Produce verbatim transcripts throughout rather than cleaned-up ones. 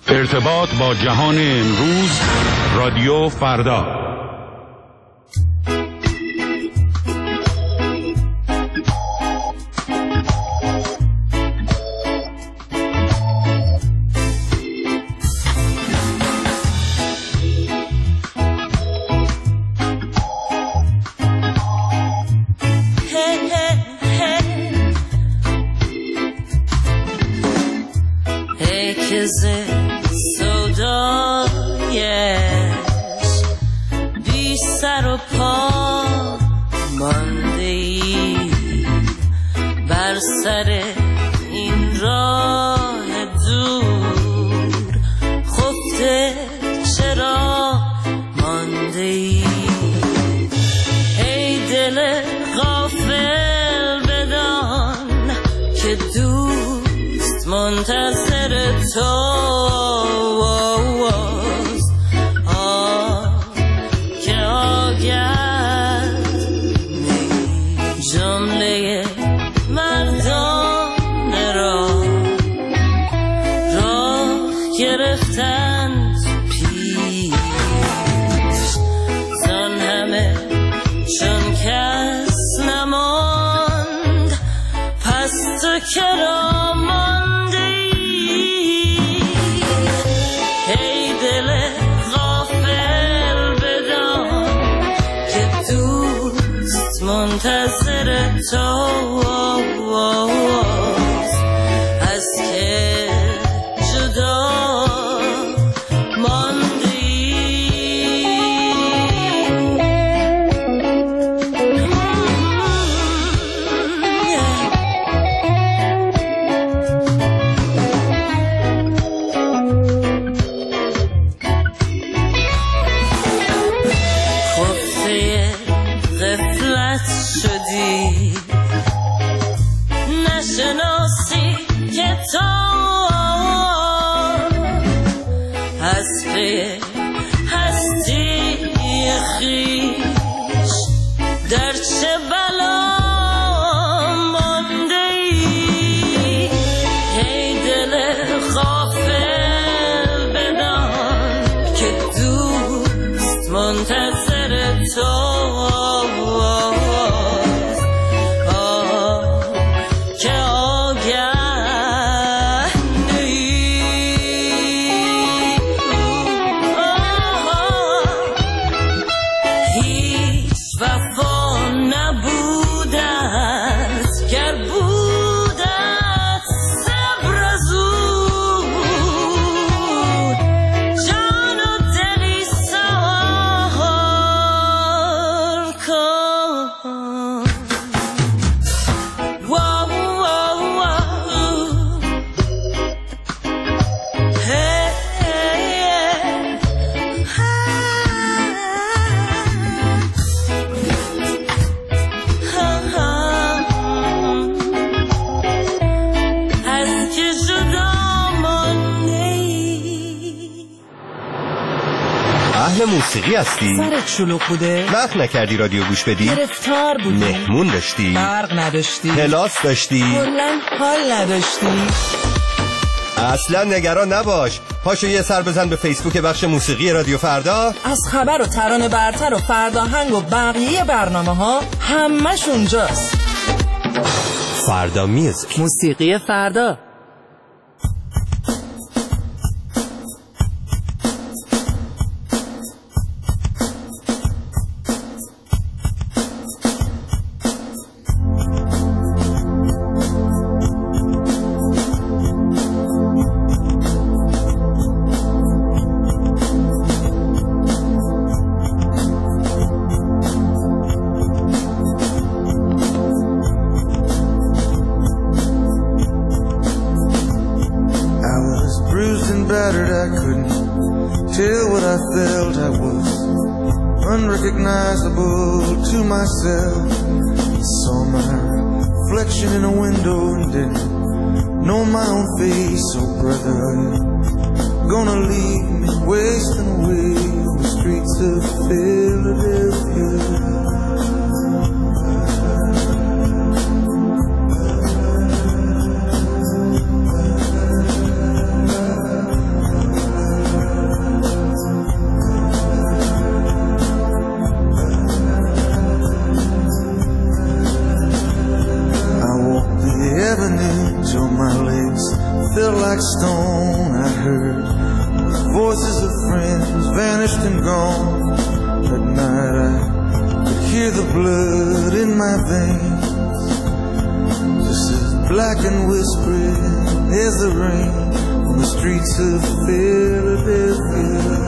ارتباط با جهان امروز، رادیو فردا. موسیقی هستی؟ سرت شلوغ بوده؟ وقت نکردی رادیو گوش بدی؟ گرفتار بودی؟ مهمون داشتی؟ برق نداشتی؟ کلاس داشتی؟ کلاً حال نداشتی؟ اصلا نگران نباش، پاشو یه سر بزن به فیسبوک بخش موسیقی رادیو فردا. از خبر و ترانه برتر و فرداهنگ و بقیه برنامه ها همش اونجاست. فردا میوزیک، موسیقی فردا. Unrecognizable to myself. Saw my reflection in a window and didn't know my own face. So brother, you're gonna leave me wasting away on the streets of Philadelphia. stone I heard voices of friends vanished and gone. At night I could hear the blood in my veins, just as black and whispering as the rain on the streets of Philadelphia.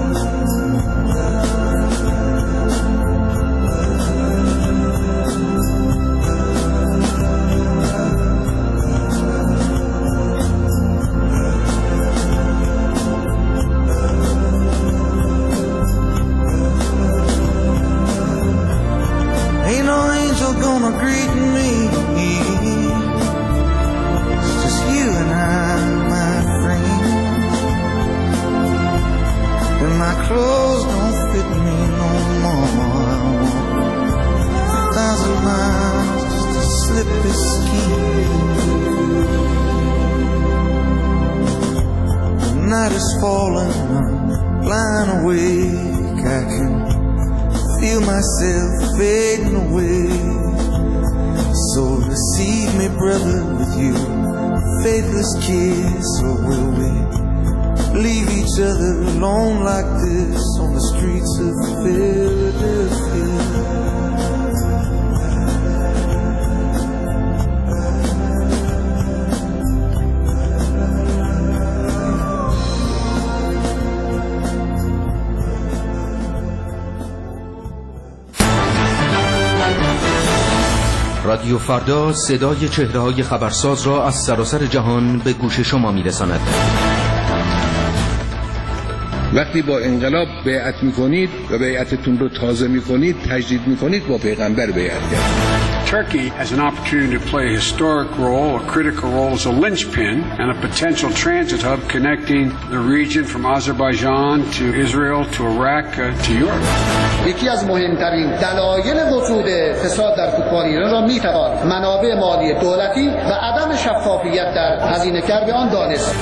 Gonna greet me. It's just you and I, my friend. And my clothes don't fit me no more. I walk a thousand miles just to slip this skin. The night is falling, I'm blind awake. I can feel myself fading away. So receive me, brother, with you, faithless kiss, or will we leave each other alone like this on the streets of Philadelphia? رادیو فردا صدای چهره‌های خبرساز را از سراسر جهان به گوش شما می‌رساند. وقتی با انقلاب بیعت می‌کنید و بیعتتون رو تازه می‌کنید، تجدید می‌کنید، با پیغمبر بیعت کردید. Turkey has an opportunity to play a historic role, a critical role as a linchpin and a potential transit hub connecting the region from Azerbaijan to Israel to Iraq uh, to Europe. یکی از مهمترین دلایل وجود فساد در فوتبال ایران را میتوان منابع مالی دولتی و عدم شفافیت در هزینه‌کرد آن دانست.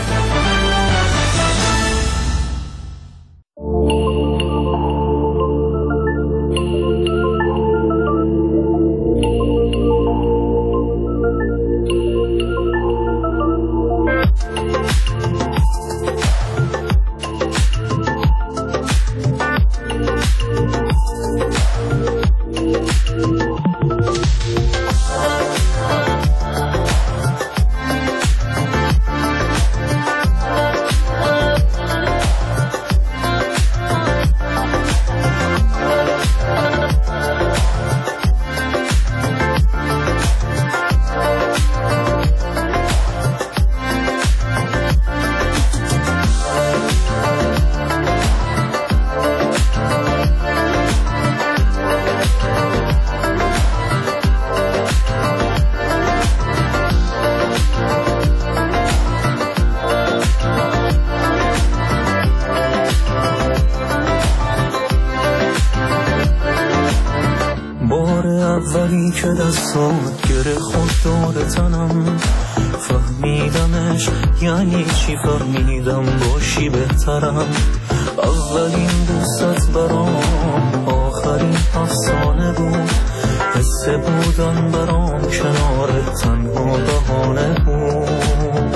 اولی که دستات گره خود دور تنم فهمیدمش یعنی چی، فهمیدم باشی بهترم. اولین دوست برام آخرین افسانه بود، حس بودن برام کنار تنها بهانه بود.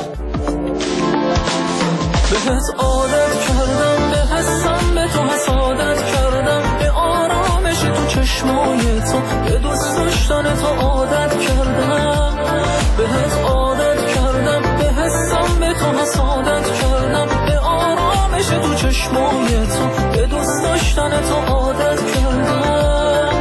بهت عادت کردم، به حسم به تو حسادت کردم، به آرامش تو چشمای تو، به دوست داشتن تو عادت کردم. بهت عادت کردم، به حسم به تو حسادت کردم، به آرامش تو چشمای تو، به دوست داشتن تو عادت کردم.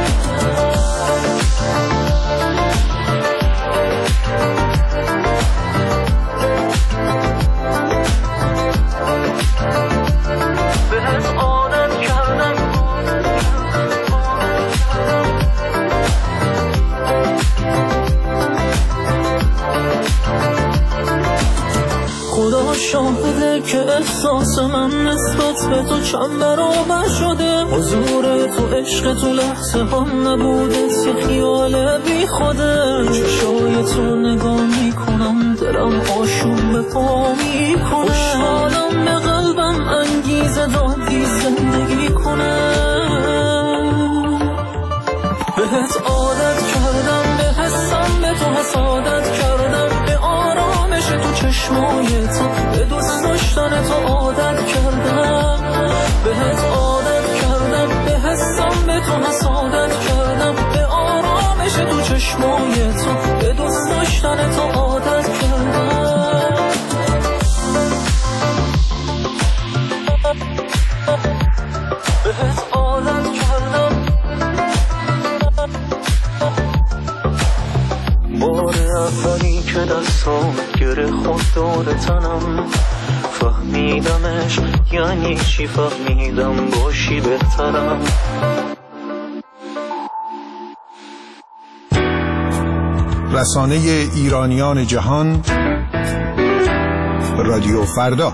خدا شاهده که احساس من نسبت به تو چند برابر شده. حضور تو، عشق تو لحظه هم نبوده، یه خیال بی خوده. چشای تو نگاه میکنم، دلم آشوب به پا میکنه. خوشحالم به قلبم انگیزه دادی زندگی کنه. بهت عادت کردم، به حسم به تو حسادت کردم، به آرامش تو چشم چشمای تو، به دوست داشتن تو عادت کردم، بهت عادت کردم، به حسم به تو حسادت کردم، به آرامش تو چشمای تو، به دوست داشتن تو عادت کردم. بهت عادت کردم. بار اولی که دستام گره خود دور تنم، فهمیدمش یعنی چی، فهمیدم باشی بهترم. رسانه ایرانیان جهان، رادیو فردا.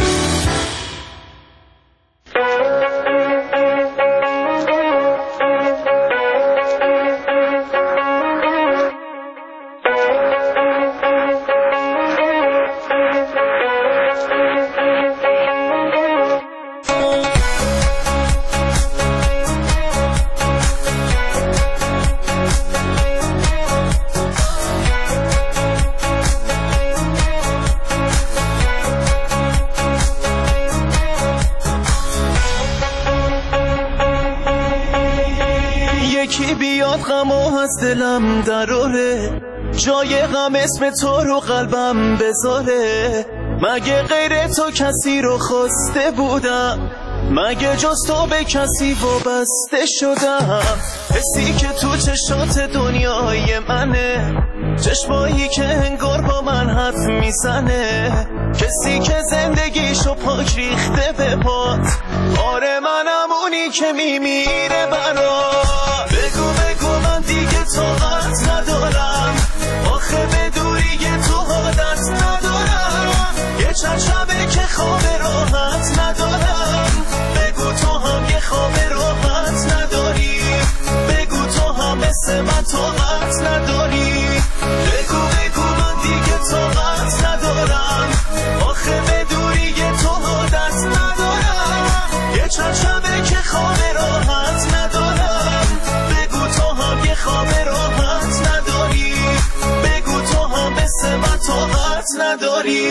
دلم دراره، جای غم اسم تو رو قلبم بذاره. مگه غیر تو کسی رو خواسته بودم؟ مگه جز تو به کسی وابسته شدم؟ حسی که تو چشات دنیای منه، چشمایی که انگار با من حرف میزنه، کسی که زندگیشو پاک ریخته به پات. آره منم اونی که میمیره برات. بگو بگو من دیگه طاقت ندارم، آخه به دوری تو عادت ندارم. یه چند شبه که خواب راحت ندارم. بگو تو هم یه خواب راحت نداری، بگو تو هم مثل من طاقت نداری. بگو بگو من دیگه طاقت ندارم، آخه به دوری تو عادت ندارم. یه چند شبه که خواب راحت ندارم. بگو تو هم یه خواب راحت نداری، بگو تو هم مثل من طاقت نداری.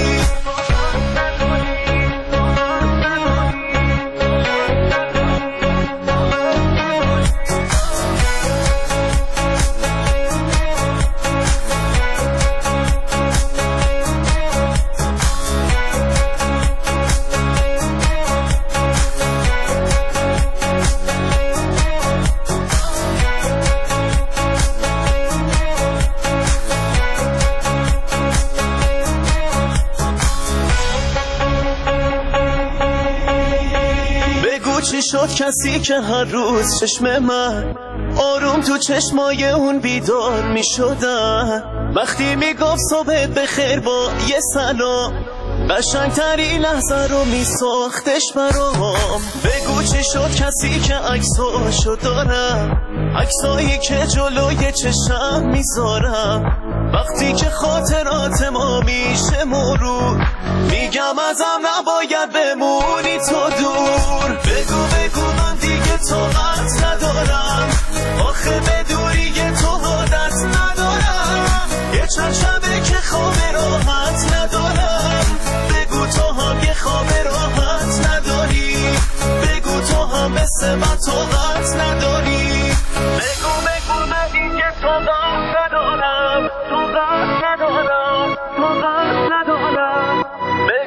چی شد کسی که هر روز چشم من آروم تو چشمای اون بیدار می شدن؟ وقتی می گفت صبحت بخیر با یه سلام، قشنگتری لحظه رو می ساختش برام. بگو چی شد کسی که عکساشو دارم، عکسایی که جلوی چشم میذارم. وقتی که خاطرات ما میشه مرور، میگم ازم نباید بمونی تو دور. بگو بگو من دیگه طاقت ندارم، آخه به دوری تو عادت ندارم. یه چند شبه که خواب راحت ندارم. بگو تو هم یه خواب راحت نداری، بگو تو هم مثل من طاقت نداری. بگو بگو من دیگه طاقت ندارم، طاقت ندارم، طاقت ندارم.